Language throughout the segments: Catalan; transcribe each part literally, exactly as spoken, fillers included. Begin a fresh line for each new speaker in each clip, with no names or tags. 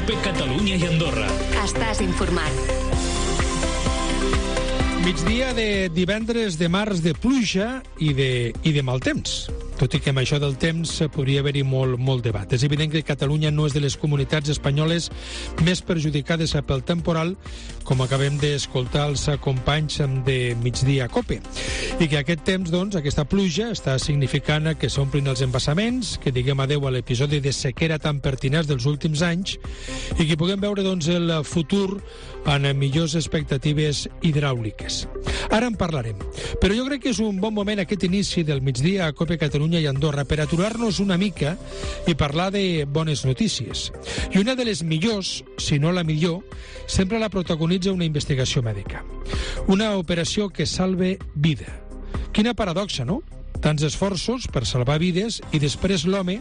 COPE Catalunya i Andorra.
Estàs informat.
Migdia de divendres de març de pluja i de, i de mal temps. Tot i que amb això del temps podria haver-hi molt, molt debat. És evident que Catalunya no és de les comunitats espanyoles més perjudicades pel temporal, com acabem d'escoltar els companys de Migdia COPE. I que aquest temps, doncs, aquesta pluja, està significant que s'omplin els embassaments, que diguem adeu a l'episodi de sequera tan pertinaç dels últims anys i que puguem veure, doncs, el futur amb millors expectatives hidràuliques. Ara en parlarem. Però jo crec que és un bon moment aquest inici del Migdia a COPE Catalunya i Andorra per aturar-nos una mica i parlar de bones notícies. I una de les millors, si no la millor, sempre la protagonitza una investigació mèdica. Una operació que salve vida. Quina paradoxa, no? Tants esforços per salvar vides i després l'home,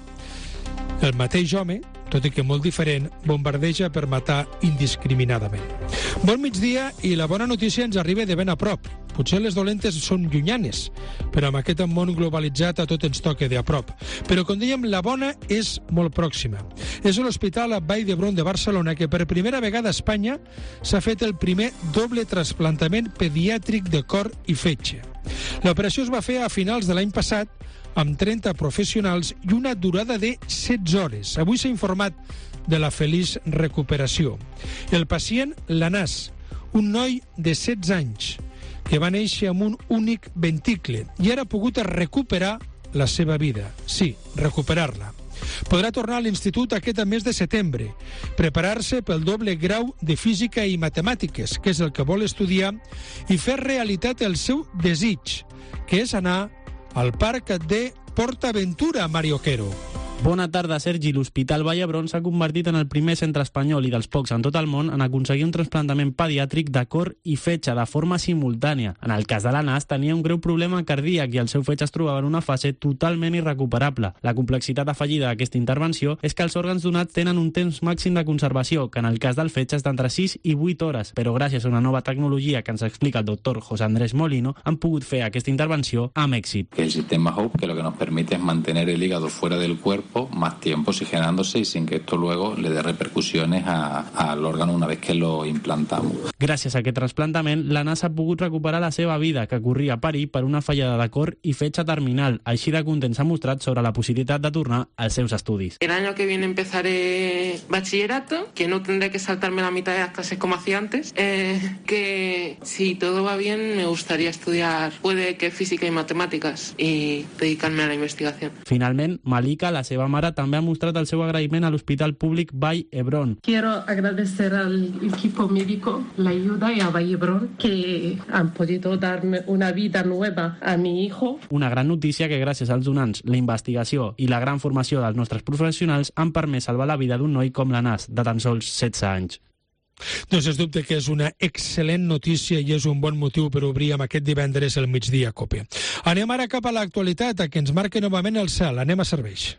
el mateix home, tot i que molt diferent, bombardeja per matar indiscriminadament. Bon migdia i la bona notícia ens arriba de ben a prop. Potser les dolentes són llunyanes, però amb aquest món globalitzat a tot ens toca de a prop. Però, com dèiem, la bona és molt pròxima. És l'Hospital Vall d'Hebron de Barcelona que per primera vegada a Espanya s'ha fet el primer doble trasplantament pediàtric de cor i fetge. L'operació es va fer a finals de l'any passat amb trenta professionals i una durada de setze hores. Avui s'ha informat de la feliç recuperació. El pacient, l'Anas, un noi de setze anys, que va néixer amb un únic ventricle i ara ha pogut recuperar la seva vida. Sí, recuperar-la. Podrà tornar a l'institut aquest mes de setembre, preparar-se pel doble grau de física i matemàtiques, que és el que vol estudiar, i fer realitat el seu desig, que és anar al parc de PortAventura, Mario Quero.
Bona tarda, Sergi. L'Hospital Vall d'Hebron s'ha convertit en el primer centre espanyol i dels pocs en tot el món en aconseguir un trasplantament pediàtric de cor i fetge de forma simultània. En el cas de l'Anas, tenia un greu problema cardíac i el seu fetge es trobava en una fase totalment irrecuperable. La complexitat afegida d'aquesta intervenció és que els òrgans donats tenen un temps màxim de conservació, que en el cas del fetge és d'entre sis i vuit hores, però gràcies a una nova tecnologia que ens explica el doctor José Andrés Molino, han pogut fer aquesta intervenció amb èxit.
El sistema Hope, que lo que nos permite es mantener el hígado fuera del cuerpo más tiempo oxigenándose y sin que esto luego le dé repercusiones a, al órgano una vez que lo implantamos.
Gràcies a aquest trasplantament, l'Anas ha pogut recuperar la seva vida, que corria a perill per una fallada de cor i fetge terminal. Així de content s'ha mostrat sobre la possibilitat de tornar als seus estudis.
El año que viene empezaré bachillerato, que no tendré que saltarme la mitad de las clases como hacía antes, eh, que si todo va bien me gustaría estudiar, puede que física y matemáticas, y dedicarme a la investigación.
Finalment, Malika, la seva mare, també ha mostrat el seu agraïment a l'Hospital Públic Vall d'Hebron.
Quiero agradecer al equipo médico la ayuda y a Vall d'Hebron que han podido darme una vida nueva a mi hijo.
Una gran notícia que gràcies als donants, la investigació i la gran formació dels nostres professionals han permès salvar la vida d'un noi com l'Anas, de tan sols setze anys.
Doncs és dubte que és una excel·lent notícia i és un bon motiu per obrir amb aquest divendres el Migdia COPE. Anem ara cap a l'actualitat, a que ens marca novament el cel. Anem a serveis.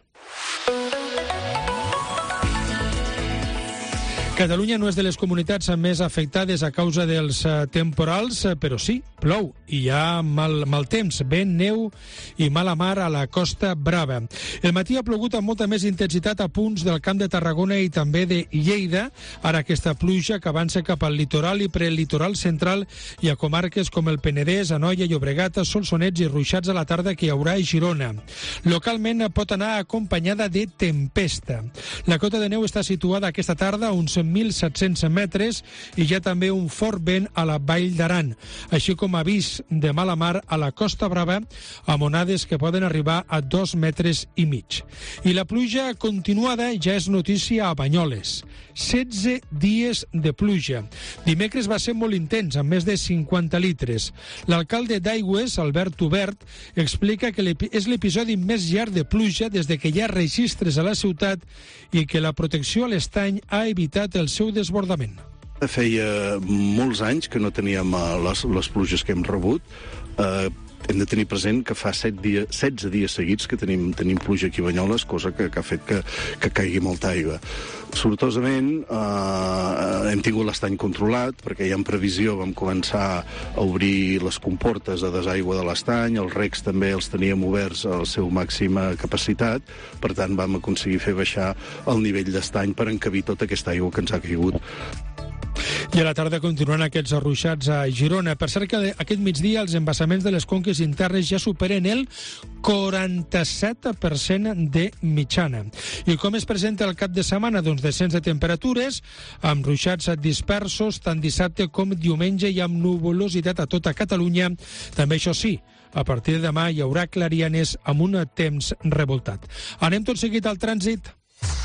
Catalunya no és de les comunitats més afectades a causa dels temporals, però sí, plou i hi ha mal, mal temps, vent, neu i mala mar a la Costa Brava. El matí ha plogut amb molta més intensitat a punts del Camp de Tarragona i també de Lleida, ara aquesta pluja que avança cap al litoral i prelitoral central i a comarques com el Penedès, Anoia, Llobregat, Solsonets i ruixats a la tarda que hi haurà a Girona. Localment pot anar acompanyada de tempesta. La cota de neu està situada aquesta tarda a uns mil set-cents metres i hi ha també un fort vent a la Vall d'Aran, així com avís de mala mar a la Costa Brava amb onades que poden arribar a dos metres i mig. I la pluja continuada ja és notícia a Banyoles. setze dies de pluja. Dimecres va ser molt intens, amb més de cinquanta litres. L'alcalde d'Aigües, Albert Hubert, explica que és l'episodi més llarg de pluja des de que hi ha registres a la ciutat i que la protecció a l'estany ha evitat el seu desbordament.
Feia molts anys que no teníem les, les pluges que hem rebut. Eh,
hem de tenir present que fa set dies, setze dies seguits que tenim, tenim pluja aquí a Banyoles, cosa que, que ha fet que, que caigui molta aigua. Sortosament eh, hem tingut l'estany controlat, perquè ja en previsió vam començar a obrir les comportes de desaigua de l'estany, els recs també els teníem oberts a la seva màxima capacitat, per tant vam aconseguir fer baixar el nivell d'estany per encabir tota aquesta aigua que ens ha caigut.
I a la tarda continuen aquests arruixats a Girona. Per cert que aquest migdia els embassaments de les conques internes ja superen el quaranta-set per cent de mitjana. I com es presenta el cap de setmana? Doncs descens de temperatures, amb ruixats dispersos, tant dissabte com diumenge, i amb nuvolositat a tota Catalunya. També, això sí, a partir de demà hi haurà clarianes amb un temps revoltat. Anem tot seguit al trànsit.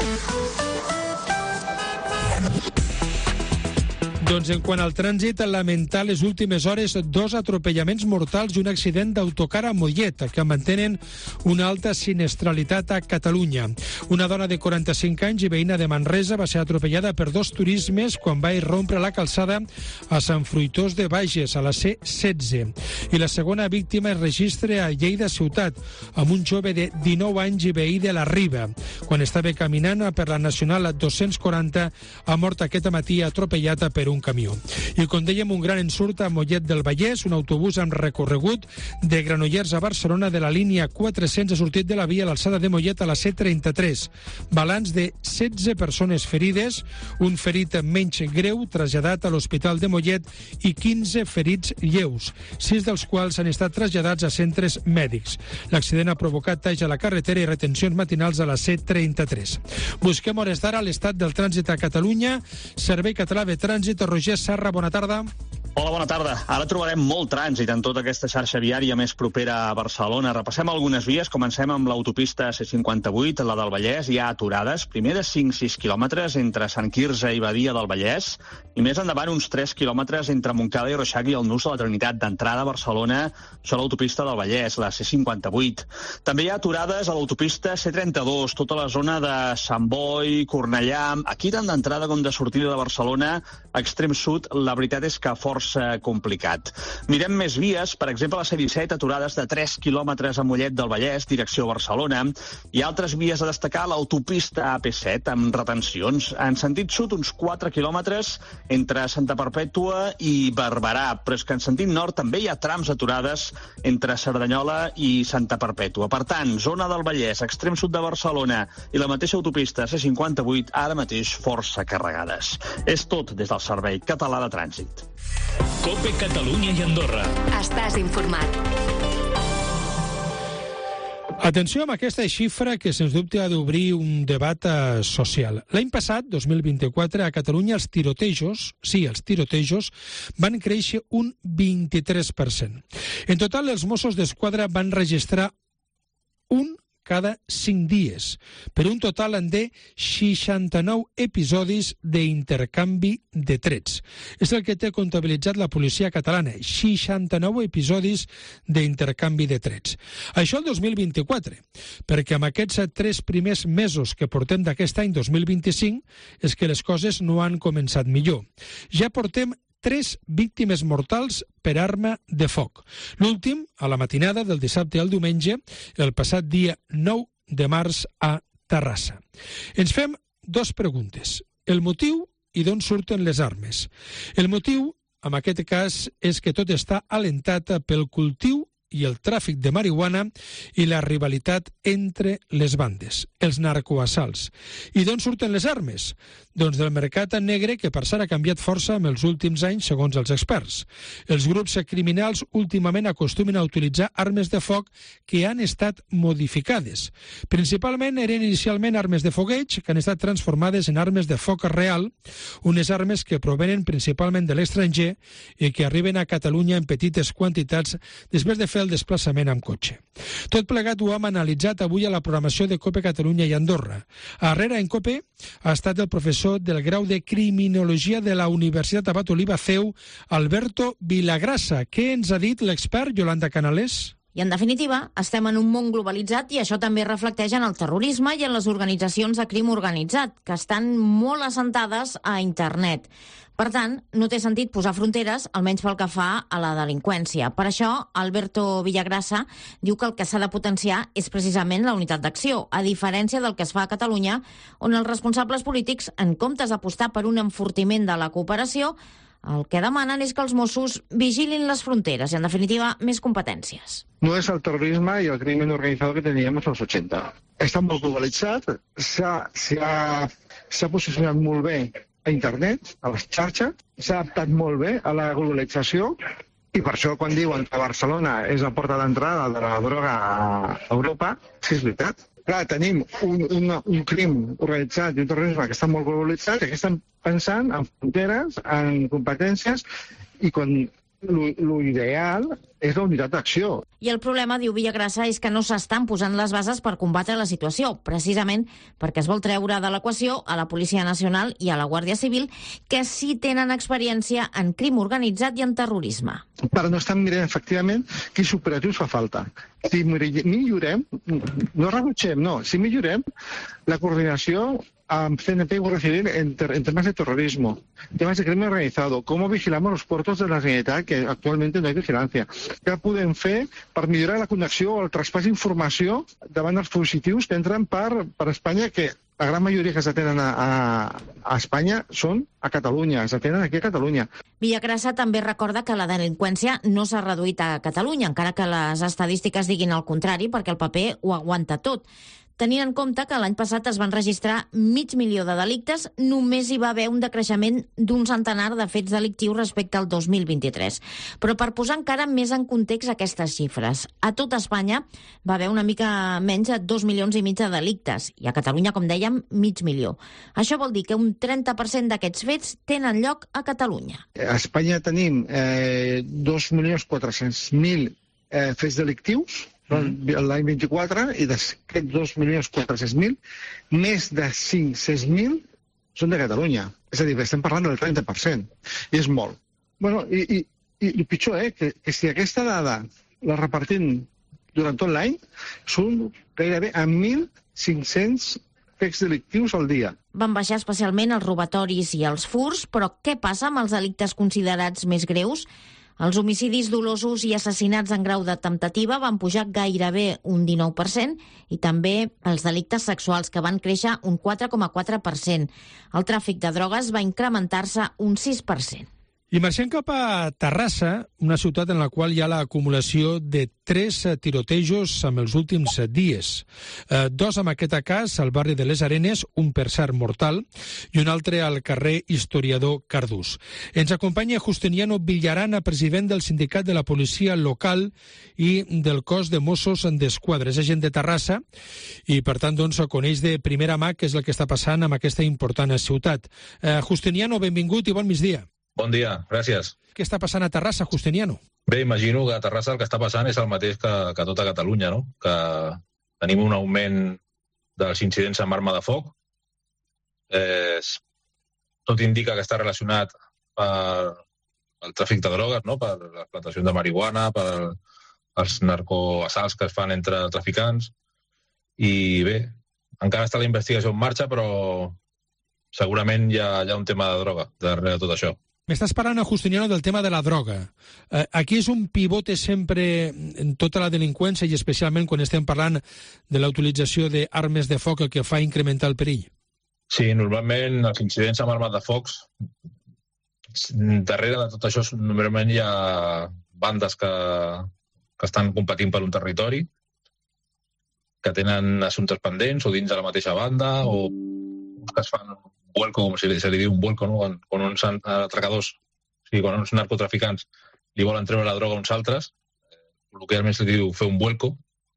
Doncs en quant al trànsit, lamentar les últimes hores dos atropellaments mortals i un accident d'autocar a Mollet, que mantenen una alta siniestralitat a Catalunya. Una dona de quaranta-cinc anys i veïna de Manresa va ser atropellada per dos turismes quan va irrompre la calçada a Sant Fruitós de Bages, a la C setze. I la segona víctima es registra a Lleida ciutat, amb un jove de dinou anys i veí de la Riba. Quan estava caminant per la Nacional dos-cents quaranta, ha mort aquest matí atropellat per un camió. I com dèiem, un gran ensurt a Mollet del Vallès, un autobús amb recorregut de Granollers a Barcelona de la línia quatre-cents ha sortit de la via a l'alçada de Mollet a la C trenta-tres. Balanç de setze persones ferides, un ferit menys greu traslladat a l'Hospital de Mollet i quinze ferits lleus, sis dels quals han estat traslladats a centres mèdics. L'accident ha provocat talls a la carretera i retencions matinals a la C trenta-tres. Busquem hores d'ara l'estat del trànsit a Catalunya. Servei Català de Trànsit. Roger Serra, bona tarda.
Hola, bona tarda. Ara trobarem molt trànsit en tota aquesta xarxa viària més propera a Barcelona. Repassem algunes vies. Comencem amb l'autopista C cinquanta-vuit, la del Vallès. Hi ha aturades, primer de cinc a sis quilòmetres entre Sant Quirze i Badia del Vallès, i més endavant uns tres quilòmetres entre Montcada i Reixac i el Nus de la Trinitat, d'entrada a Barcelona. Això a l'autopista del Vallès, la C cinquanta-vuit. També hi ha aturades a l'autopista C trenta-dos, tota la zona de Sant Boi, Cornellà. Aquí, tant d'entrada com de sortida de Barcelona, a extrem sud, la veritat és que força complicat. Mirem més vies, per exemple, la C disset, aturades de tres quilòmetres a Mollet del Vallès, direcció Barcelona. Hi ha altres vies a destacar, l'autopista A P set, amb retencions. En sentit sud, uns quatre quilòmetres entre Santa Perpètua i Barberà, però és que en sentit nord també hi ha trams aturades entre Cerdanyola i Santa Perpètua. Per tant, zona del Vallès, extrem sud de Barcelona i la mateixa autopista C cinquanta-vuit, ara mateix força carregades. És tot des del Servei Català de Trànsit.
COPE Catalunya i Andorra.
Estàs informat.
Atenció amb aquesta xifra que, sens dubte, ha d'obrir un debat eh, social. L'any passat, dos mil vint-i-quatre, a Catalunya els tirotejos, sí, els tirotejos, van créixer un vint-i-tres per cent. En total, els Mossos d'Esquadra van registrar un cada cinc dies, per un total de seixanta-nou episodis d'intercanvi de trets. És el que té comptabilitzat la policia catalana, seixanta-nou episodis d'intercanvi de trets. Això el dos mil vint-i-quatre, perquè amb aquests tres primers mesos que portem d'aquest any dos mil vint-i-cinc és que les coses no han començat millor. Ja portem tres víctimes mortals per arma de foc. L'últim, a la matinada del dissabte al diumenge, el passat dia nou de març a Terrassa. Ens fem dos preguntes. El motiu i d'on surten les armes. El motiu, en aquest cas, és que tot està alentat pel cultiu i el tràfic de marihuana i la rivalitat entre les bandes, els narcoassalts. I d'on surten les armes? Doncs del mercat negre, que per cert ha canviat força en els últims anys, segons els experts. Els grups criminals últimament acostumen a utilitzar armes de foc que han estat modificades. Principalment eren inicialment armes de fogueig que han estat transformades en armes de foc real, unes armes que provenen principalment de l'estranger i que arriben a Catalunya en petites quantitats després de fer el desplaçament amb cotxe. Tot plegat ho hem analitzat avui a la programació de COPE Catalunya i Andorra. A Herrera, en COPE, ha estat el professor del grau de Criminologia de la Universitat Abat Oliva C E U, Alberto Vilagrasa. Què ens ha dit l'expert Yolanda Canales?
I, en definitiva, estem en un món globalitzat i això també reflecteix en el terrorisme i en les organitzacions de crim organitzat, que estan molt assentades a internet. Per tant, no té sentit posar fronteres, almenys pel que fa a la delinqüència. Per això, Alberto Villagrasa diu que el que s'ha de potenciar és precisament la unitat d'acció, a diferència del que es fa a Catalunya, on els responsables polítics, en comptes d'apostar per un enfortiment de la cooperació, el que demanen és que els Mossos vigilin les fronteres i, en definitiva, més competències.
No és el terrorisme i el crimen organitzat que teníem als ochenta. Està molt globalitzat, s'ha posicionat molt bé a internet, a les xarxes, s'ha adaptat molt bé a la globalització i per això quan diuen que Barcelona és la porta d'entrada de la droga a Europa, sí, és veritat. Clar, tenim un, un, un crim organitzat i un terrorisme que està molt globalitzat i que estan pensant en fronteres, en competències i quan l'ideal és la unitat d'acció.
I el problema, diu Villagrasa, és que no s'estan posant les bases per combatre la situació, precisament perquè es vol treure de l'equació a la Policia Nacional i a la Guàrdia Civil, que sí tenen experiència en crim organitzat i en terrorisme.
Però no estan mirant efectivament quins operatius fa falta. Si millorem, no rebutgem, no, si millorem la coordinació amb C N P y Guardia Civil en, ter en temas de terrorismo, temas de crimen organizado, cómo vigilamos los puertos de la Generalitat, que actualmente no hay vigilancia. Què podem fer per millorar la connexió o el traspàs d'informació davant dels fugitius que entren per, per Espanya, que la gran majoria que s'atenen a, a, a Espanya són a Catalunya, s'atenen aquí a Catalunya.
Villagrasa també recorda que la delinqüència no s'ha reduït a Catalunya, encara que les estadístiques diguin el contrari, perquè el paper ho aguanta tot. Tenint en compte que l'any passat es van registrar mig milió de delictes, només hi va haver un decreixement d'un centenar de fets delictius respecte al dos mil vint-i-tres. Però per posar encara més en context aquestes xifres, a tot Espanya va haver una mica menys de dos milions i mig de delictes, i a Catalunya, com dèiem, mig milió. Això vol dir que un trenta per cent d'aquests fets tenen lloc a Catalunya.
A Espanya tenim eh, dos milions quatre-cents mil eh, fets delictius, l'any vint-i-quatre, i d'aquests dos milions quatre-cents mil, més de cinc-cents mil són de Catalunya. És a dir, estem parlant del trenta per cent. I és molt. Bueno, i, i, i el pitjor, eh, que, que si aquesta dada la repartim durant tot l'any, són gairebé a mil cinc-cents fets delictius al dia.
Van baixar especialment els robatoris i els furts, però què passa amb els delictes considerats més greus? Els homicidis dolosos i assassinats en grau de temptativa van pujar gairebé un dinou per cent i també els delictes sexuals, que van créixer un quatre coma quatre per cent. El tràfic de drogues va incrementar-se un sis per cent.
I marxem cap a Terrassa, una ciutat en la qual hi ha l'acumulació de tres tirotejos en els últims dies. Eh, dos en aquest cas al barri de les Arenes, un per cert mortal, i un altre al carrer Historiador Cardús. Ens acompanya Justiniano Villarana, president del sindicat de la policia local i del cos de Mossos d'Esquadra. És agent de Terrassa i, per tant, doncs, coneix de primera mà què és el que està passant amb aquesta important ciutat. Eh, Justiniano, benvingut i bon migdia.
Bon dia, gràcies.
Què està passant a Terrassa, Justiniano?
Bé, imagino que a Terrassa el que està passant és el mateix que, que a tota Catalunya, no? Que tenim un augment dels incidents amb arma de foc. Eh, tot indica que està relacionat per el tràfic de drogues, no? Per les plantacions de marihuana, per els narcoassalts que es fan entre traficants. I bé, encara està la investigació en marxa, però segurament hi ha, hi ha un tema de droga darrere de tot això.
M'estàs parlant, Justiniano, del tema de la droga. Eh, aquí és un pivote sempre en tota la delinqüència i especialment quan estem parlant de la utilització d'armes de foc, el que fa incrementar el perill.
Sí, normalment els incidents amb armes de foc, darrere de tot això normalment hi ha bandes que, que estan competint per un territori, que tenen assumptes pendents o dins de la mateixa banda, o que es fan vuelco, com se li, se li diu un vuelco, no? Quan, quan uns atracadors, o sigui, quan uns narcotraficants li volen treure la droga a uns altres, col·loquialment se li diu fer un vuelco,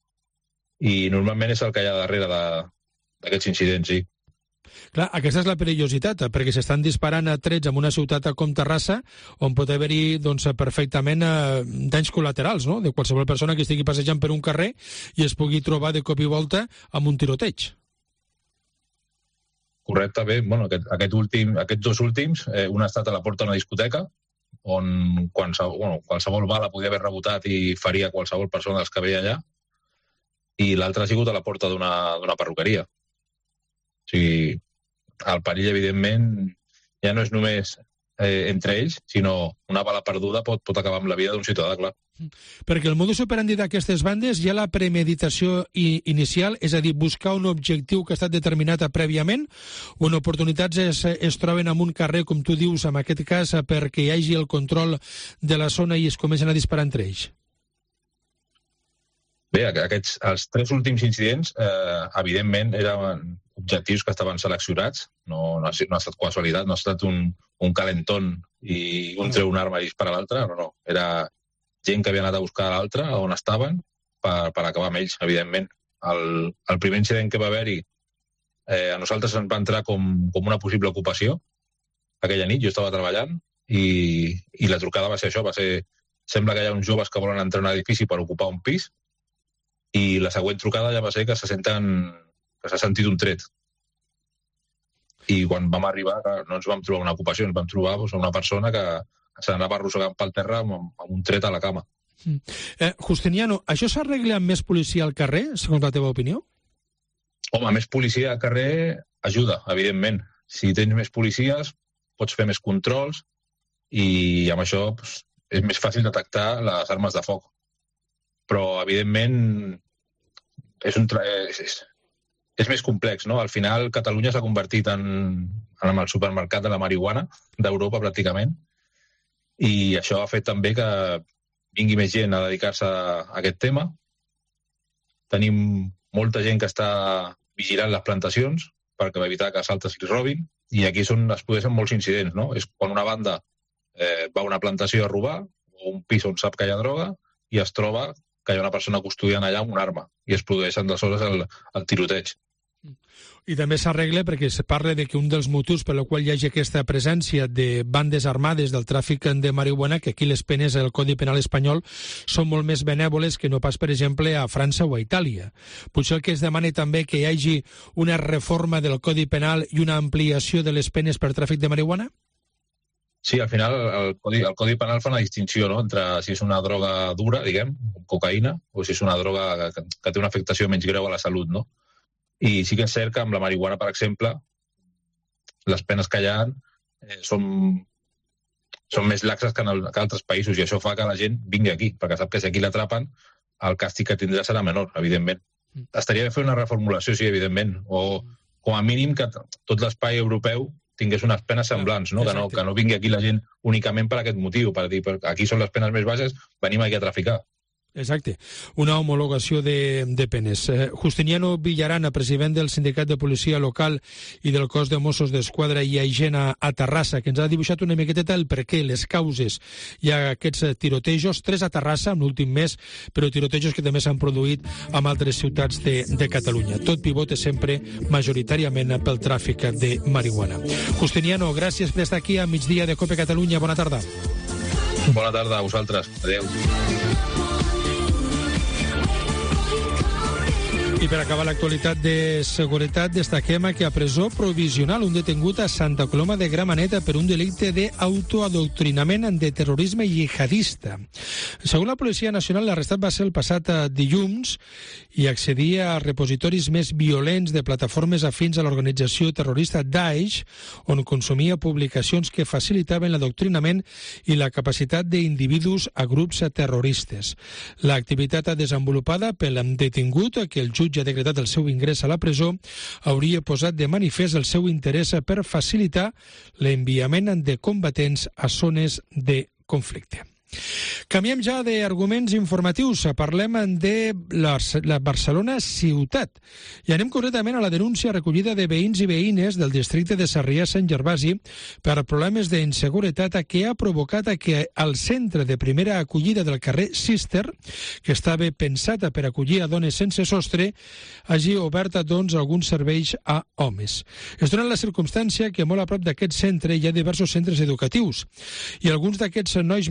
i normalment és el que hi ha darrere d'aquests incidents, sí.
Clar, aquesta és la perillositat, perquè s'estan disparant a trets en una ciutat com Terrassa, on pot haver-hi doncs, perfectament eh, danys col·laterals, no?, de qualsevol persona que estigui passejant per un carrer i es pugui trobar de cop i volta amb un tiroteig.
Correcte, bé, bueno, aquest, aquest últim, aquests dos últims, eh, un ha estat a la porta d'una discoteca on qualsevol, bueno, qualsevol bala podia haver rebotat i faria qualsevol persona dels que veia allà, i l'altre ha sigut a la porta d'una perruqueria. O sigui, el perill, evidentment, ja no és només eh, entre ells, sinó una bala perduda pot, pot acabar amb la vida d'un ciutadà, clar.
Perquè el modus operandi d'aquestes bandes hi ha la premeditació inicial, és a dir, buscar un objectiu que ha estat determinat prèviament, o en oportunitats es, es troben en un carrer, com tu dius, en aquest cas, perquè hi hagi el control de la zona i es comencen a disparar entre ells?
Bé, aquests, els tres últims incidents, eh, evidentment, eren objectius que estaven seleccionats, no, no, ha, no ha estat casualitat, no ha estat un, un calentón i un treu un arma i dispara a l'altre, no, no, era gent que havia anat a buscar l'altre, on estaven, per, per acabar amb ells, evidentment. El, el primer incident que va haver-hi, eh, a nosaltres ens va entrar com, com una possible ocupació. Aquella nit jo estava treballant i, i la trucada va ser això, va ser, sembla que hi ha uns joves que volen entrar en un edifici per ocupar un pis, i la següent trucada ja va ser que se senten, que s'ha sentit un tret. I quan vam arribar, no ens vam trobar una ocupació, ens vam trobar doncs, una persona que s'anava arrossegant pel terra amb, amb un tret a la cama.
Mm. Eh, Justiniano, això s'arregla amb més policia al carrer, segons la teva opinió?
Home, més policia al carrer ajuda, evidentment. Si tens més policies, pots fer més controls i amb això doncs, és més fàcil detectar les armes de foc. Però, evidentment, és, un tra... és, és, és més complex, no? Al final, Catalunya s'ha convertit en, en el supermercat de la marihuana d'Europa, pràcticament, i això ha fet també que vingui més gent a dedicar-se a aquest tema. Tenim molta gent que està vigilant les plantacions per evitar que s'altres li robin, i aquí són, es produeixen molts incidents, no? És quan una banda eh, va a una plantació a robar, o un pis on sap que hi ha droga, i es troba que hi ha una persona custodiant allà amb una arma, i es produeixen d'aleshores el, el tiroteig.
I també s'arregla perquè es parla de que un dels motius per la qual hi hagi aquesta presència de bandes armades del tràfic de marihuana, que aquí les penes del Codi Penal espanyol són molt més benèvoles que no pas, per exemple, a França o a Itàlia. Potser el que es demana també que hi hagi una reforma del Codi Penal i una ampliació de les penes per tràfic de marihuana?
Sí, al final el Codi, el Codi Penal fa una distinció, no?, entre si és una droga dura, diguem, cocaïna, o si és una droga que, que té una afectació menys greu a la salut, no? I sí que és cert que amb la marihuana, per exemple, les penes que hi ha eh, són, són més laxes que en el, que altres països, i això fa que la gent vingui aquí, perquè sap que si aquí l'atrapen, el càstig que tindrà serà menor, evidentment. Mm. Estaria bé fer una reformulació, sí, evidentment, o com a mínim que tot l'espai europeu tingués unes penes semblants, no? Que, no, que no vingui aquí la gent únicament per aquest motiu, per dir, aquí són les penes més baixes, venim aquí a traficar.
Exacte, una homologació de, de penes. Eh, Justiniano Villarana, president del Sindicat de Policia Local i del Cos de Mossos d'Esquadra i Agent a, a Terrassa, que ens ha dibuixat una miqueteta el per què, les causes i aquests tirotejos, tres a Terrassa en l'últim mes, però tirotejos que també s'han produït en altres ciutats de, de Catalunya. Tot pivota sempre majoritàriament pel tràfic de marihuana. Justiniano, gràcies per estar aquí a migdia de Cope Catalunya. Bona tarda.
Bona tarda a vosaltres. Adéu.
I per acabar l'actualitat de seguretat, destaquem que a presó provisional un detingut a Santa Coloma de Gramenet per un delicte d'autoadoctrinament de terrorisme jihadista. Segons la Policia Nacional, l'arrestat va ser el passat dilluns i accedia a repositoris més violents de plataformes afins a l'organització terrorista Daesh, on consumia publicacions que facilitaven l'adoctrinament i la capacitat d'individus a grups terroristes. L'activitat desenvolupada pel detingut, que el jutge ha decretat el seu ingrés a la presó, hauria posat de manifest el seu interès per facilitar l'enviament de combatents a zones de conflicte. Canviem ja d'arguments informatius. Parlem de la, la Barcelona ciutat. I anem concretament a la denúncia recollida de veïns i veïnes del districte de Sarrià-Sant Gervasi per problemes d'inseguretat que ha provocat que el centre de primera acollida del carrer Sister, que estava pensat per acollir a dones sense sostre, hagi obert doncs alguns serveis a homes. Es dona la circumstància que molt a prop d'aquest centre hi ha diversos centres educatius i alguns d'aquests nois més conflictius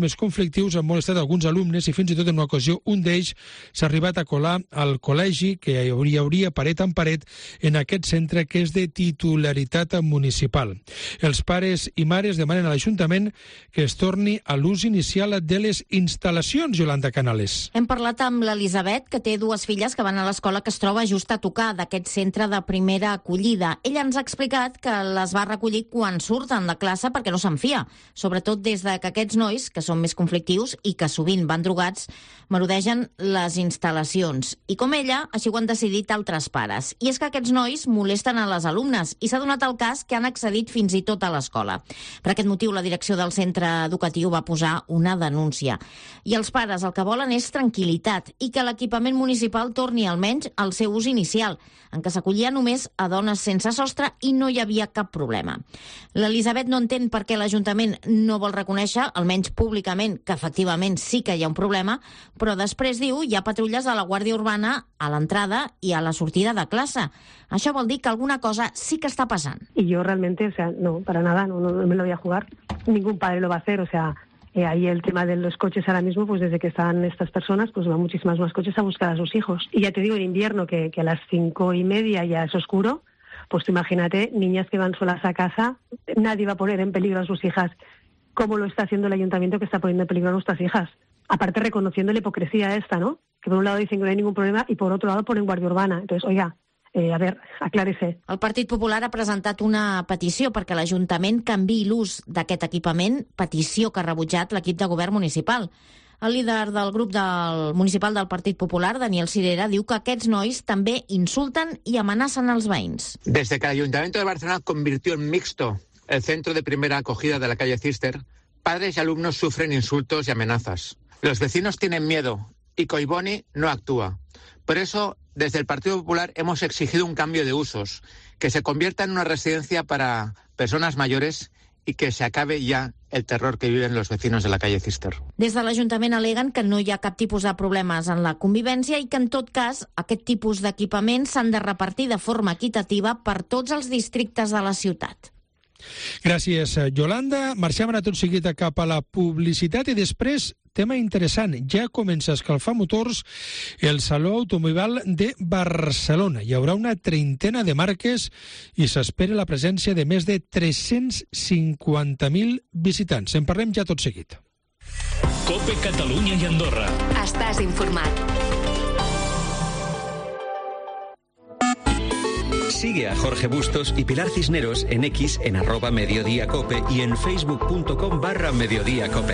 conflictius han molestat alguns alumnes i fins i tot en una ocasió un d'ells s'ha arribat a colar al col·legi que hi hauria, hauria paret en paret en aquest centre que és de titularitat municipal. Els pares i mares demanen a l'Ajuntament que es torni a l'ús inicial de les instal·lacions, Yolanda Canales.
Hem parlat amb l'Elisabet, que té dues filles que van a l'escola que es troba just a tocar d'aquest centre de primera acollida. Ella ens ha explicat que les va recollir quan surten de classe perquè no se'n fia, sobretot des de que aquests nois, que són més conflictius i que sovint van drogats, merodegen les instal·lacions. I com ella, així ho han decidit altres pares. I és que aquests nois molesten a les alumnes i s'ha donat el cas que han accedit fins i tot a l'escola. Per aquest motiu, la direcció del centre educatiu va posar una denúncia. I els pares el que volen és tranquil·litat i que l'equipament municipal torni almenys al seu ús inicial, en què s'acollia només a dones sense sostre i no hi havia cap problema. L'Elisabet no entén per què l'Ajuntament no vol reconèixer, almenys públicament, que efectivament sí que hi ha un problema, però després, diu, hi ha patrulles de la Guàrdia Urbana a l'entrada i a la sortida de classe. Això vol dir que alguna cosa sí que está pasando.
Y yo realmente, o sea, no, para nada, no, no, no me lo voy a jugar. Ningún padre lo va a hacer, o sea, eh, ahí el tema de los coches ahora mismo, pues desde que están estas personas, pues van muchísimas más coches a buscar a sus hijos. Y ya te digo, en invierno, que, que a las cinco y media ya es oscuro, pues tú imagínate, niñas que van solas a casa, nadie va a poner en peligro a sus hijas, como lo está haciendo el ayuntamiento, que está poniendo en peligro a nuestras hijas. Aparte, reconociendo la hipocresía esta, ¿no? Que por un lado dicen que no hay ningún problema y por otro lado ponen Guàrdia Urbana. Entonces, oiga, Eh, a veure, aclàrese.
El Partit Popular ha presentat una petició perquè l'Ajuntament canviï l'ús d'aquest equipament, petició que ha rebutjat l'equip de govern municipal. El líder del grup del municipal del Partit Popular, Daniel Sirera, diu que aquests nois també insulten i amenacen els veïns.
Desde que el Ayuntamiento de Barcelona convirtió en mixto el centro de primera acogida de la calle Cister, padres y alumnos sufren insultos y amenazas. Los vecinos tienen miedo y Collboni no actúa. Por eso, desde el Partido Popular hemos exigido un cambio de usos, que se convierta en una residencia para personas mayores y que se acabe ya el terror que viven los vecinos de la calle Cister.
Des de l'Ajuntament aleguen que no hi ha cap tipus de problemes en la convivència i que, en tot cas, aquest tipus d'equipaments s'han de repartir de forma equitativa per tots els districtes de la ciutat.
Gràcies, Yolanda. Marxem ara tot seguit cap a la publicitat i després, tema interessant, ja comença a escalfar motors el Saló Automobil de Barcelona. Hi haurà una trentena de marques i s'espera la presència de més de tres-cents cinquanta mil visitants. En parlem ja tot seguit.
COPE Catalunya i Andorra.
Estàs informat.
Sigue a Jorge Bustos y Pilar Cisneros en X en arroba Mediodía Cope y en facebook punto com barra Mediodía Cope.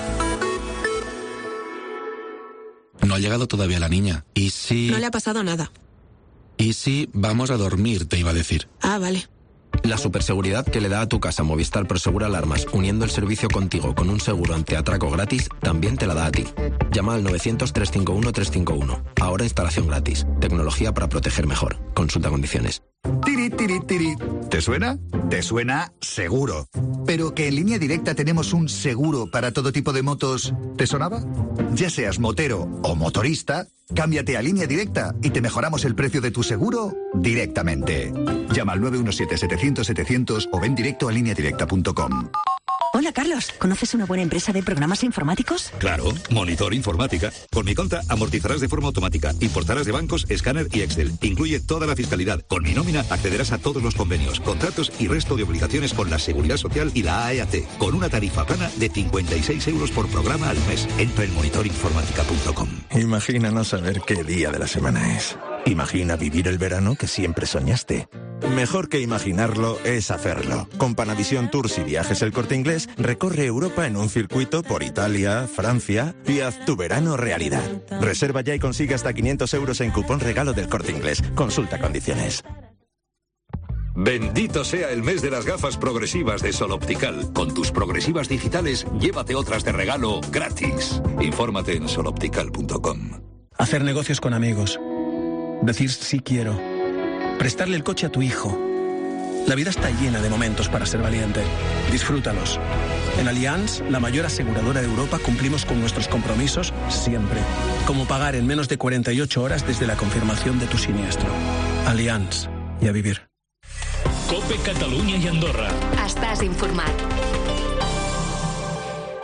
No ha llegado todavía la niña. ¿Y si...?
No le ha pasado nada.
¿Y si vamos a dormir, te iba a decir?
Ah, vale.
La superseguridad que le da a tu casa Movistar Prosegur Alarmas, uniendo el servicio contigo con un seguro antiatraco gratis, también te la da a ti. Llama al novecientos, trescientos cincuenta y uno, trescientos cincuenta y uno. Ahora instalación gratis. Tecnología para proteger mejor. Consulta condiciones.
Tiri, tiri, tiri. ¿Te suena? Te suena seguro. Pero que en Línea Directa tenemos un seguro para todo tipo de motos, ¿te sonaba? Ya seas motero o motorista, cámbiate a Línea Directa y te mejoramos el precio de tu seguro directamente. Llama al nueve uno siete, setecientos, setecientos o ven directo a línea directa punto com.
Hola, Carlos. ¿Conoces una buena empresa de programas informáticos?
Claro, Monitor Informática. Con mi cuenta amortizarás de forma automática, importarás de bancos, escáner y Excel. Incluye toda la fiscalidad. Con mi nómina accederás a todos los convenios, contratos y resto de obligaciones con la Seguridad Social y la A E A T, con una tarifa plana de cincuenta y seis euros por programa al mes. Entra en monitor informática punto com.
Imagina no saber qué día de la semana es. Imagina vivir el verano que siempre soñaste. Mejor que imaginarlo es hacerlo. Con Panavisión Tours y Viajes El Corte Inglés, recorre Europa en un circuito por Italia, Francia y haz tu verano realidad. Reserva ya y consigue hasta quinientos euros en cupón regalo del Corte Inglés. Consulta condiciones.
Bendito sea el mes de las gafas progresivas de Sol Optical. Con tus progresivas digitales, llévate otras de regalo gratis. Infórmate en sol optical punto com.
Hacer negocios con amigos. Decir sí quiero. Prestarle el coche a tu hijo. La vida está llena de momentos para ser valiente. Disfrútalos. En Allianz, la mayor aseguradora de Europa, cumplimos con nuestros compromisos siempre. Como pagar en menos de cuarenta y ocho horas desde la confirmación de tu siniestro. Allianz. Y a vivir.
COPE Catalunya i Andorra.
Estàs informat.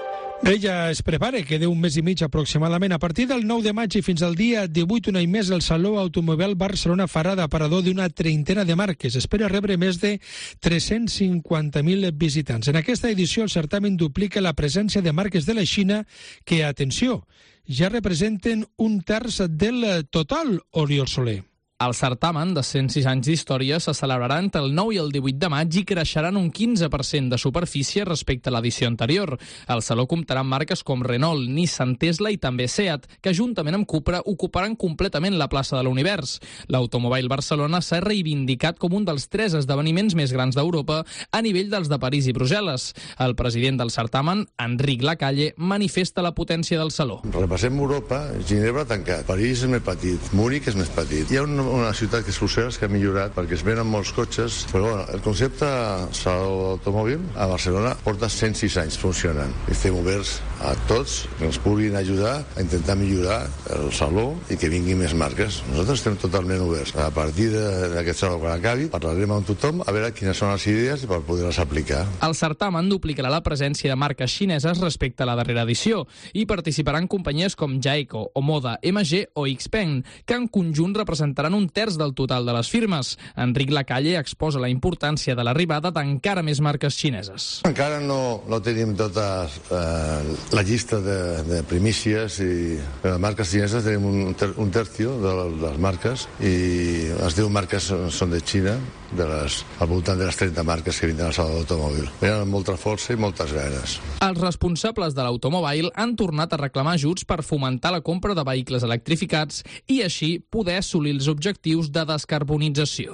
Ella es prepara, queda un mes i mig aproximadament. A partir del nou de maig i fins al dia divuit, un any més, el Saló Automòbil Barcelona farà d'aparador d'una treintena de marques. Espera rebre més de tres-cents cinquanta mil visitants. En aquesta edició, el certamen duplica la presència de marques de la Xina que, atenció, ja representen un terç del total, Oriol Soler.
El certamen, de cent sis anys d'història, se celebrarà entre el nou i el divuit de maig i creixerà en un quinze per cent de superfície respecte a l'edició anterior. El saló comptarà amb marques com Renault, Nissan, Tesla i també Seat, que juntament amb Cupra ocuparan completament la plaça de l'univers. L'Automòbil Barcelona s'ha reivindicat com un dels tres esdeveniments més grans d'Europa a nivell dels de París i Brussel·les. El president del certamen, Enric Lacalle, manifesta la potència del saló.
Repassem Europa, Ginebra tancat, París és més petit, Múnich és més petit. Hi ha un una ciutat que és Brussel·les que ha millorat perquè es venen molts cotxes, però bueno, el concepte Saló Automòbil a Barcelona porta cent sis anys funcionant. Estem oberts a tots que ens puguin ajudar a intentar millorar el saló i que vinguin més marques. Nosaltres estem totalment oberts. A partir d'aquest saló, quan acabi, parlarem amb tothom a veure quines són les idees per poder-les aplicar.
El certamen duplicarà la presència de marques xineses respecte a la darrera edició i participaran companyies com Jayco, Omoda, M G o Xpeng, que en conjunt representaran un terç del total de les firmes. Enric Lacalle exposa la importància de l'arribada d'encara més marques xineses.
Encara no, no tenim tota eh, la llista de, de primícies i de marques xineses. Tenim un, ter, un tercio de les marques i les deu marques són de Xina, de les, al voltant de les trenta marques que vindran al Saló d'Automòbil. Venen amb molta força i moltes ganes.
Els responsables de l'automòbil han tornat a reclamar ajuts per fomentar la compra de vehicles electrificats i així poder assolir els objectius de descarbonització.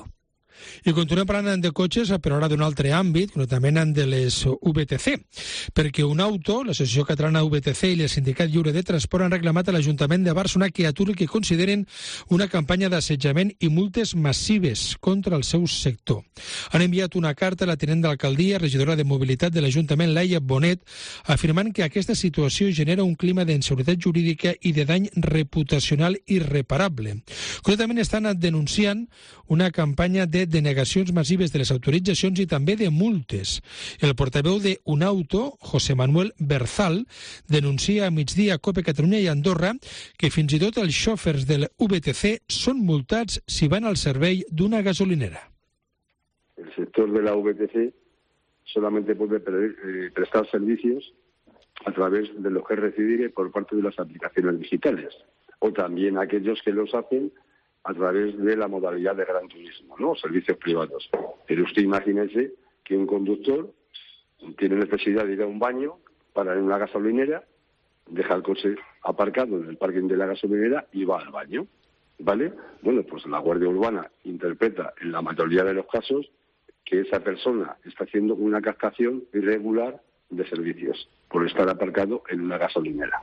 I continuem parlant de cotxes, però ara d'un altre àmbit, concretament de les V T C, perquè un auto, l'Associació Catalana V T C i el Sindicat Lliure de Transport han reclamat a l'Ajuntament de Barcelona que aturi el que consideren una campanya d'assetjament i multes massives contra el seu sector. Han enviat una carta a la tinent d'alcaldia, regidora de mobilitat de l'Ajuntament, Laia Bonet, afirmant que aquesta situació genera un clima d'inseguretat jurídica i de dany reputacional irreparable. Concretament estan denunciant una campanya de denegacions massives de les autoritzacions i també de multes. El portaveu de Unauto, José Manuel Berzal, denuncia a migdia a COPE Catalunya i Andorra que fins i tot els xòfers del V T C són multats si van al servei d'una gasolinera.
El sector de la V T C solamente puede prestar servicios a través de lo que recibe por parte de las aplicaciones digitales, o también aquellos que los hacen a través de la modalidad de gran turismo, ¿no? Servicios privados. Pero usted imagínese que un conductor tiene necesidad de ir a un baño, para en una gasolinera, deja el coche aparcado en el parking de la gasolinera y va al baño, ¿vale? Bueno, pues la Guardia Urbana interpreta en la mayoría de los casos que esa persona está haciendo una captación irregular de servicios por estar aparcado en una gasolinera.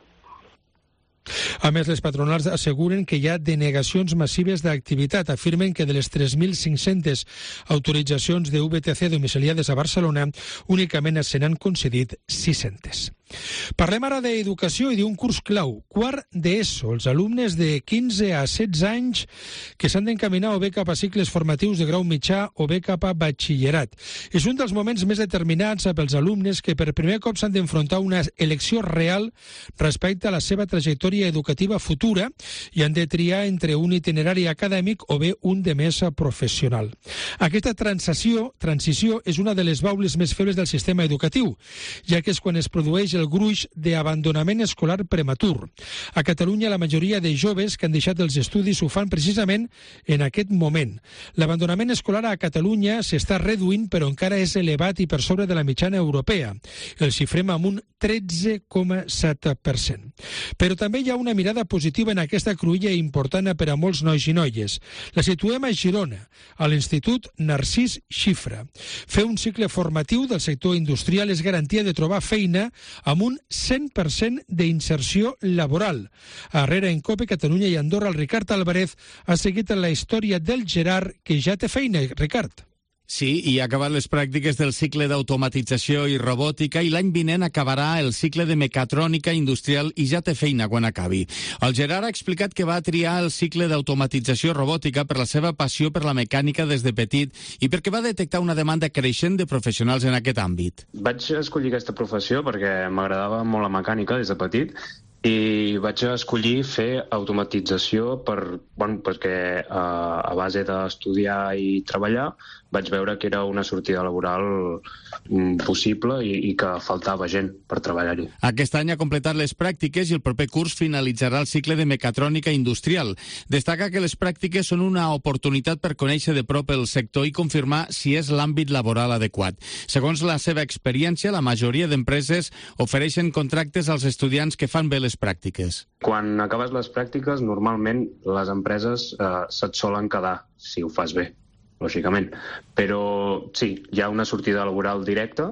A més, les patronals asseguren que hi ha denegacions massives d'activitat. Afirmen que de les tres mil cinc-centes autoritzacions de V T C domiciliades a Barcelona, únicament se n'han concedit sis-centes. Parlem ara d'educació i d'un curs clau, quart d'ESO. Els alumnes de quinze a setze anys que s'han d'encaminar o bé cap a cicles formatius de grau mitjà o bé cap a batxillerat. És un dels moments més determinats pels alumnes que per primer cop s'han d'enfrontar a una elecció real respecte a la seva trajectòria educativa futura i han de triar entre un itinerari acadèmic o bé un de més professional. Aquesta transició, transició és una de les baules més febles del sistema educatiu, ja que és quan es produeix el gruix d'abandonament escolar prematur. A Catalunya, la majoria de joves que han deixat els estudis ho fan precisament en aquest moment. L'abandonament escolar a Catalunya s'està reduint, però encara és elevat i per sobre de la mitjana europea. El xifrem amb un tretze coma set per cent. Però també hi ha una mirada positiva en aquesta cruïlla important per a molts nois i noies. La situem a Girona, a l'Institut Narcís Xifra. Fer un cicle formatiu del sector industrial és garantia de trobar feina amb un cent per cent d'inserció laboral. A Herrera, en COPE, Catalunya i Andorra, el Ricard Álvarez ha seguit la història del Gerard, que ja té feina. Ricard.
Sí, i ha acabat les pràctiques del cicle d'automatització i robòtica i l'any vinent acabarà el cicle de mecatrònica industrial i ja té feina quan acabi. El Gerard ha explicat que va triar el cicle d'automatització robòtica per la seva passió per la mecànica des de petit i perquè va detectar una demanda creixent de professionals en aquest àmbit.
Vaig escollir aquesta professió perquè m'agradava molt la mecànica des de petit i vaig escollir fer automatització per, bueno, perquè eh, a base d'estudiar i treballar vaig veure que era una sortida laboral possible i, i que faltava gent per treballar-hi.
Aquest any ha completat les pràctiques i el proper curs finalitzarà el cicle de mecatrònica industrial. Destaca que les pràctiques són una oportunitat per conèixer de prop el sector i confirmar si és l'àmbit laboral adequat. Segons la seva experiència, la majoria d'empreses ofereixen contractes als estudiants que fan bé les pràctiques.
Quan acabes les pràctiques, normalment les empreses eh, se't solen quedar, si ho fas bé, lògicament. Però sí, hi ha una sortida laboral directa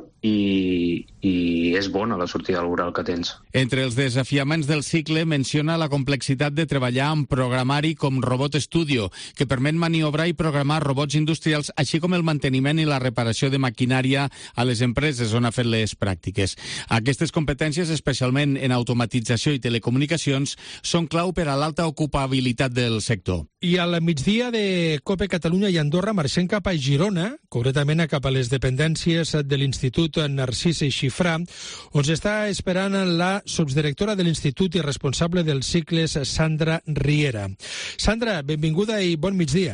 i, i és bona la sortida laboral que tens.
Entre els desafiaments del cicle menciona la complexitat de treballar amb programari com Robot Studio, que permet maniobrar i programar robots industrials, així com el manteniment i la reparació de maquinària a les empreses on ha fet les pràctiques. Aquestes competències, especialment en automatització i telecomunicacions, són clau per a l'alta ocupabilitat del sector.
I al migdia de COPE Catalunya i Andorra marxem cap a Girona, concretament cap a les dependències de l'Institut Narcís Xifrà, on s'està esperant la subdirectora de l'Institut i responsable dels cicles, Sandra Riera. Sandra, benvinguda i bon migdia.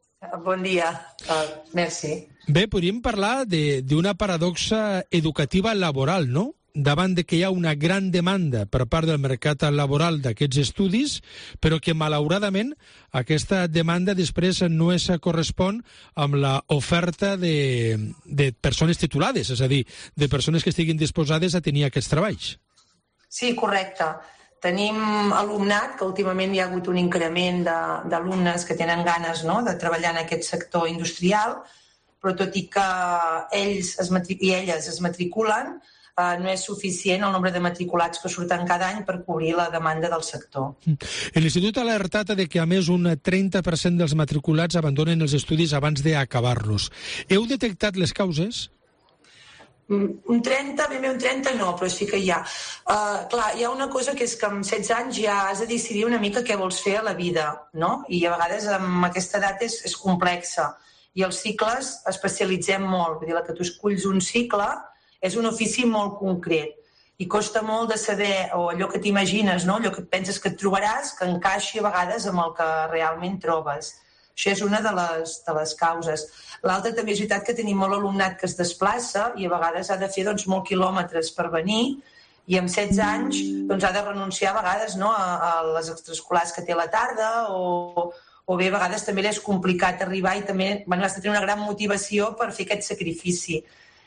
Bon dia, uh, merci.
Bé, podríem parlar d'una paradoxa educativa laboral, no? Davant de que hi ha una gran demanda per part del mercat laboral d'aquests estudis, però que, malauradament, aquesta demanda després no es correspon amb l'oferta de, de persones titulades, és a dir, de persones que estiguin disposades a tenir aquests treballs.
Sí, correcte. Tenim alumnat, que últimament hi ha hagut un increment d'alumnes que tenen ganes, no?, de treballar en aquest sector industrial, però tot i que ells es matric- i elles es matriculen, Uh, no és suficient el nombre de matriculats que surten cada any per cobrir la demanda del sector.
L'Institut ha alertat de que, a més, un trenta per cent dels matriculats abandonen els estudis abans d'acabar-los. Heu detectat les causes?
Un trenta, ben bé un trenta no, però sí que hi ha. Uh, clar, hi ha una cosa que és que amb setze anys ja has de decidir una mica què vols fer a la vida, no? I a vegades amb aquesta edat és, és complexa. I els cicles especialitzem molt. Vull dir, que tu esculls un cicle és un ofici molt concret i costa molt de saber, o allò que t'imagines, no? Allò que penses que et trobaràs, que encaixi a vegades amb el que realment trobes. Això és una de les, de les causes. L'altra també és veritat que tenim molt alumnat que es desplaça i a vegades ha de fer doncs, molts quilòmetres per venir i amb setze anys doncs, ha de renunciar a vegades, no? a, a les extraescolars que té a la tarda o, o bé a vegades també és complicat arribar i també bueno, has de tenir una gran motivació per fer aquest sacrifici.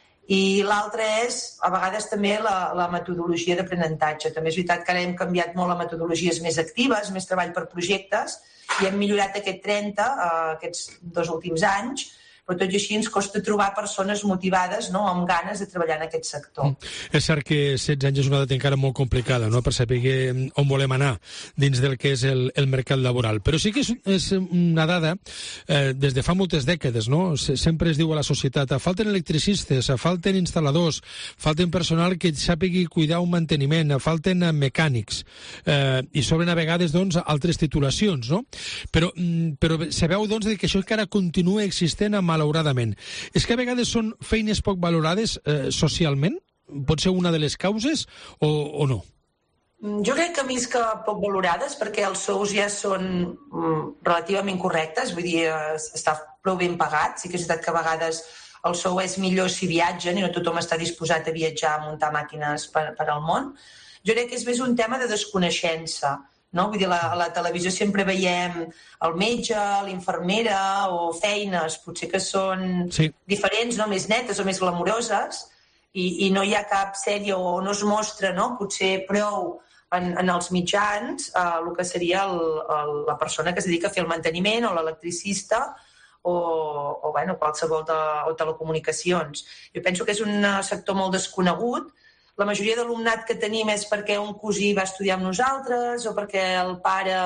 I l'altre és, a vegades, també la, la metodologia d'aprenentatge. També és veritat que ara hem canviat molt a metodologies més actives, més treball per projectes, i hem millorat aquest trenta eh, aquests dos últims anys, però tot i així ens costa trobar persones motivades, no?, amb ganes de treballar en aquest sector.
Mm. És cert que setze anys és una edat encara molt complicada, no?, per saber on volem anar dins del que és el, el mercat laboral. Però sí que és, és una dada, eh, des de fa moltes dècades, no?, sempre es diu a la societat, falten electricistes, falten instal·ladors, falten personal que sàpigui cuidar un manteniment, falten mecànics, eh, i sobren a vegades, doncs, altres titulacions, no? Però, però sabeu, doncs, que això encara continua existent amb malauradament. És que a vegades són feines poc valorades eh, socialment? Pot ser una de les causes o, o no?
Jo crec que més que poc valorades, perquè els sous ja són mm, relativament correctes, vull dir, està prou ben pagat. Sí que és veritat que a vegades el sou és millor si viatgen i no tothom està disposat a viatjar a muntar màquines per, per al món. Jo crec que és més un tema de desconeixença. No? Vull dir, a la, la televisió sempre veiem el metge, l'infermera o feines, potser que són sí. diferents, no? Més netes o més glamuroses, i, i no hi ha cap sèrie o no es mostra, no? Potser prou en, en els mitjans eh, el que seria el, el, la persona que es dedica a fer el manteniment o l'electricista o, o bueno, qualsevol de o telecomunicacions. Jo penso que és un sector molt desconegut. La majoria d'alumnat que tenim és perquè un cosí va estudiar amb nosaltres o perquè el pare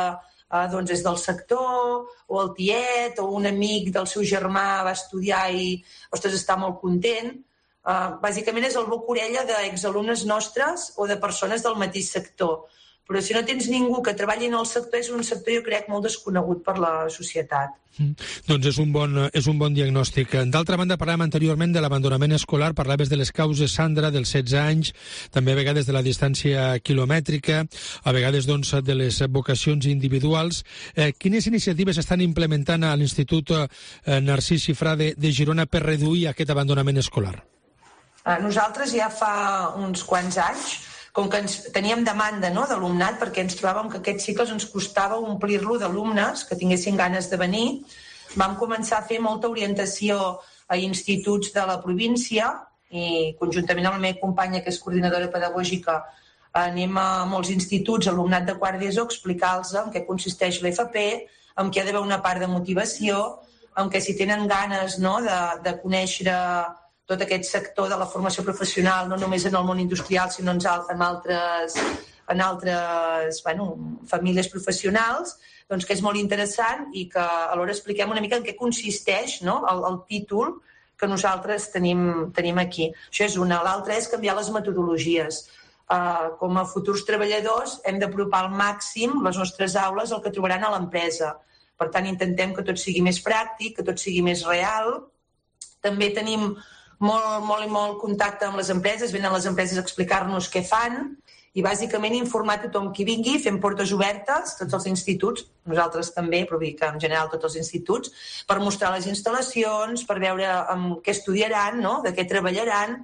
eh, doncs és del sector, o el tiet, o un amic del seu germà va estudiar i, ostres, està molt content. Eh, bàsicament és el boca orella d'exalumnes nostres o de persones del mateix sector. Però si no tens ningú que treballi en el sector, és un sector, jo crec, molt desconegut per la societat.
Mm. Doncs és un, bon, és un bon diagnòstic. D'altra banda, parlàvem anteriorment de l'abandonament escolar, parlaves de les causes, Sandra, dels setze anys, també a vegades de la distància quilomètrica, a vegades doncs, de les vocacions individuals. Eh, quines iniciatives estan implementant a l'Institut eh, Narcís Xifrà de, de Girona per reduir aquest abandonament escolar?
Eh, nosaltres ja fa uns quants anys, com que ens teníem demanda, no, d'alumnat, perquè ens trobàvem que aquests cicles ens costava omplir-lo d'alumnes que tinguessin ganes de venir, vam començar a fer molta orientació a instituts de la província i conjuntament amb la meva companya, que és coordinadora pedagògica, anem a molts instituts, alumnat de quart d'ESO, a explicar-los en què consisteix l'F P, en què ha d'haver una part de motivació, en què si tenen ganes, no, de, de conèixer tot aquest sector de la formació professional, no només en el món industrial, sinó en altres, en altres bueno, famílies professionals, doncs que és molt interessant i que alhora expliquem una mica en què consisteix, no, el, el títol que nosaltres tenim, tenim aquí. Això és una. L'altra és canviar les metodologies. Uh, com a futurs treballadors hem d'apropar al màxim les nostres aules al que trobaran a l'empresa. Per tant, intentem que tot sigui més pràctic, que tot sigui més real. També tenim molt, molt i molt contacte amb les empreses, venen les empreses a explicar-nos què fan i bàsicament informar tothom qui vingui, fem portes obertes, tots els instituts, nosaltres també, però vull dir que en general tots els instituts, per mostrar les instal·lacions, per veure amb què estudiaran, no? De què treballaran,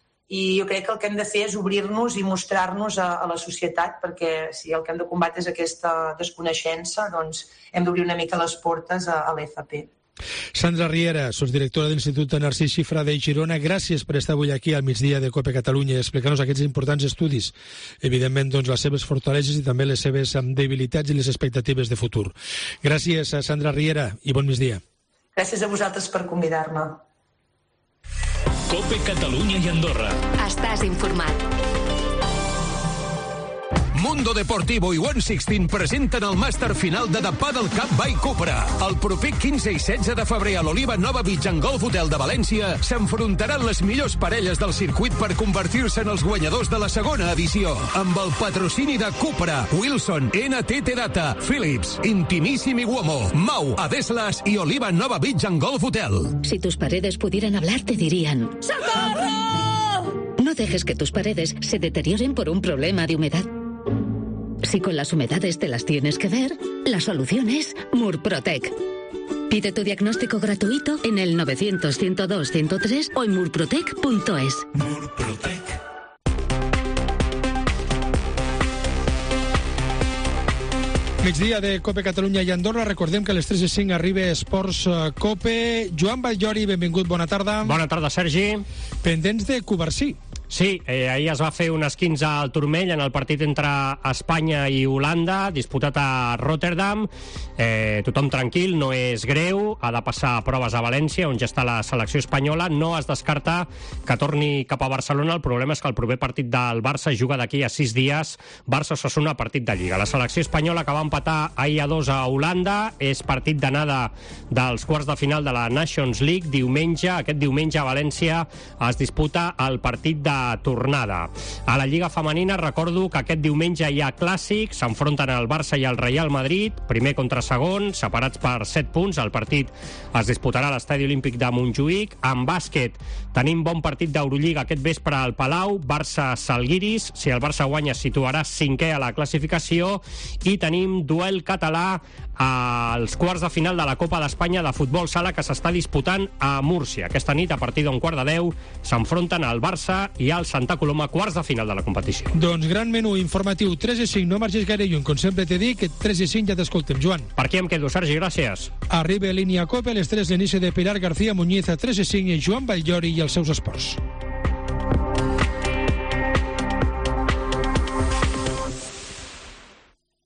i jo crec que el que hem de fer és obrir-nos i mostrar-nos a, a la societat, perquè si el que hem de combatre és aquesta desconeixença, doncs hem d'obrir una mica les portes a, a l'F P.
Sandra Riera, sotsdirectora de l'Institut Narcís Xifrà de Girona, gràcies per estar avui aquí al migdia de COPE Catalunya i explicar-nos aquests importants estudis, evidentment doncs, les seves fortaleses i també les seves debilitats i les expectatives de futur. Gràcies a Sandra Riera i bon migdia.
Gràcies a vosaltres per convidar-me.
COPE Catalunya i Andorra.
Estàs informat.
Mundo Deportivo i One Sixteen presenten el màster final de The Paddle Cup by Cupra. El proper quinze i setze de febrer a l'Oliva Nova Beach and Golf Hotel de València s'enfrontaran les millors parelles del circuit per convertir-se en els guanyadors de la segona edició. Amb el patrocini de Cupra, Wilson, N T T Data, Philips, Intimissimi Uomo, Mau, Adeslas y Oliva Nova Beach and Golf Hotel.
Si tus paredes pudieran hablar, te dirían: ¡Socorro! No dejes que tus paredes se deterioren por un problema de humedad. Si con las humedades te las tienes que ver, la solución es Murprotec. Pide tu diagnóstico gratuito en el novecientos, ciento dos, ciento tres o en murprotec punto es.
Murprotec.
Migdia de COPE Catalunya i Andorra. Recordem que a les tres i cinc arriba Esports COPE. Joan Batllori, benvingut, bona tarda.
Bona tarda, Sergi.
Pendents de Covarsí.
Sí, eh, ahir es va fer un esquinç al turmell en el partit entre Espanya i Holanda, disputat a Rotterdam. Eh, tothom tranquil, no és greu, ha de passar proves a València, on ja està la selecció espanyola. No es descarta que torni cap a Barcelona. El problema és que el proper partit del Barça juga d'aquí a sis dies. Barça-Osasuna, partit de Lliga. La selecció espanyola, que va empatar ahir a dos a Holanda, és partit d'anada dels quarts de final de la Nations League. Diumenge, aquest diumenge a València es disputa el partit de tornada. A la Lliga Femenina recordo que aquest diumenge hi ha clàssics, s'enfronten el Barça i el Real Madrid, primer contra segon, separats per set punts. El partit es disputarà a l'Estadi Olímpic de Montjuïc. En bàsquet tenim bon partit d'Eurolliga aquest vespre al Palau, Barça-Salguiris. Si el Barça guanya es situarà cinquè a la classificació, i tenim duel català als quarts de final de la Copa d'Espanya de futbol sala, que s'està disputant a Múrcia. Aquesta nit, a partir d'un quart de deu, s'enfronten el Barça i el Santa Coloma, quarts de final de la competició.
Doncs gran menú informatiu, tres i cinc, no marxis gaire lluny, com sempre t'he dit, que tres i cinc ja t'escoltem, Joan.
Per aquí em quedo, Sergi, gràcies.
Arriba a línia COPE, a les tres l'inici de Pilar García Muñiz a tres i cinc i Joan Batllori i els seus esports.